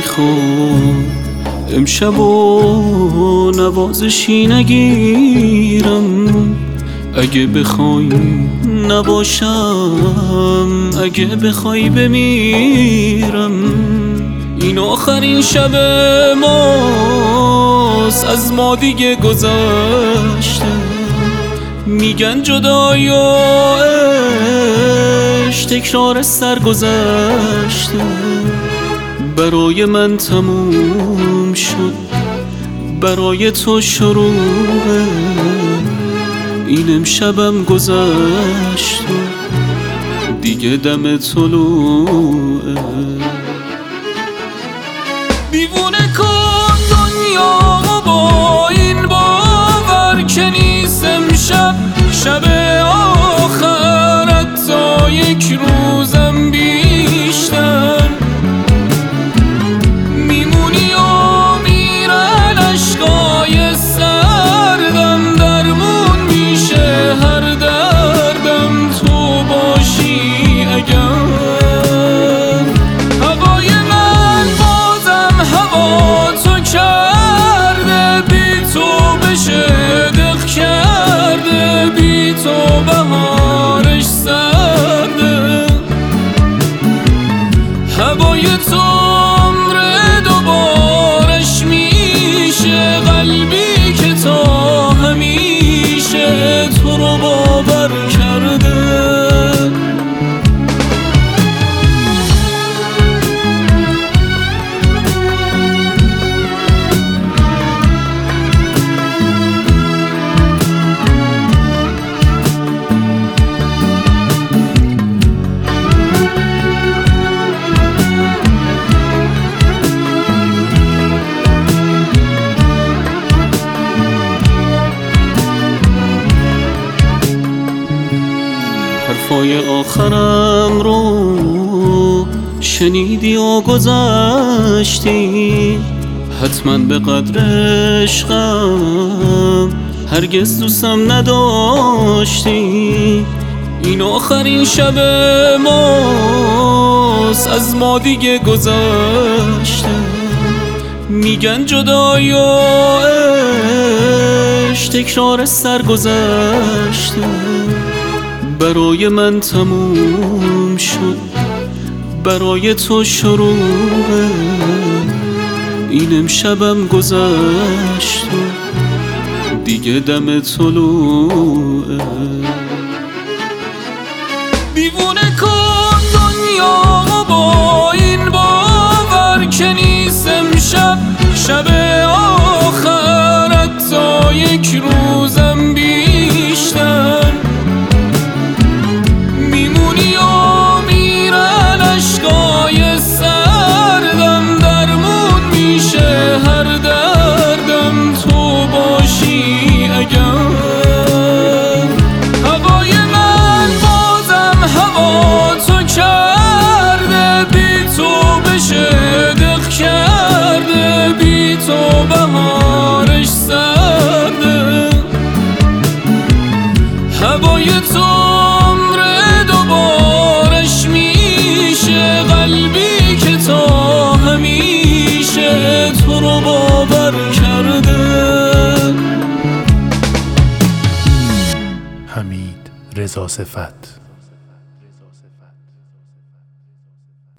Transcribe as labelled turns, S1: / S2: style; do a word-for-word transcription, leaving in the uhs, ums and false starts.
S1: میخوام امشب و نوازشی نگیرم. اگه بخوای نباشم، اگه بخوای بمیرم. این آخرین شب ماست، از ما دیگه گذشته. میگن جدایی و عشق تکرار سرگذشته. برای من تموم شد، برای تو شروعه. این امشبم گذشت و دیگه دم طلوعه. دیوونه کن دنیا با این باور که نیست امشب شب آخرت، تا یک روزم بیشتر میمونی و میرن عشقای سردم. درمون میشه هر دردم تو باشی. اگر هوای من بازم هوا تو کرده، بی تو بشه دق کرده، بی تو بهارش سرده. هوای تو عمر دوبارش میشه، قلبی که تا همیشه تو رو باور کرده. حرفای آخرم رو شنیدی و گذشتی. حتما به قدر عشقم هرگز دوستم نداشتی. این آخرین شب ماست، از ما دیگه گذشته. میگن جدایی و عشق تکرار سرگذشته. برای من تموم شد، برای تو شروعه. این امشبم گذشت و دیگه دم طلوعه. دیوونه کن دنیا با این باور که نیست امشب شب آخرت، تا یک روزم بیشتر میمونی و میرن عشقای سردم. درمون میشه هر دردم تو باشی. اگر هوای من بازم هوا تو کرده، بی تو بشه دق کرده، بی تو بهارش سرده. هوای تو عمر دوبارش میشه، قلبی که تا همیشه تو رو باور کرده.
S2: حمید رضا صفت.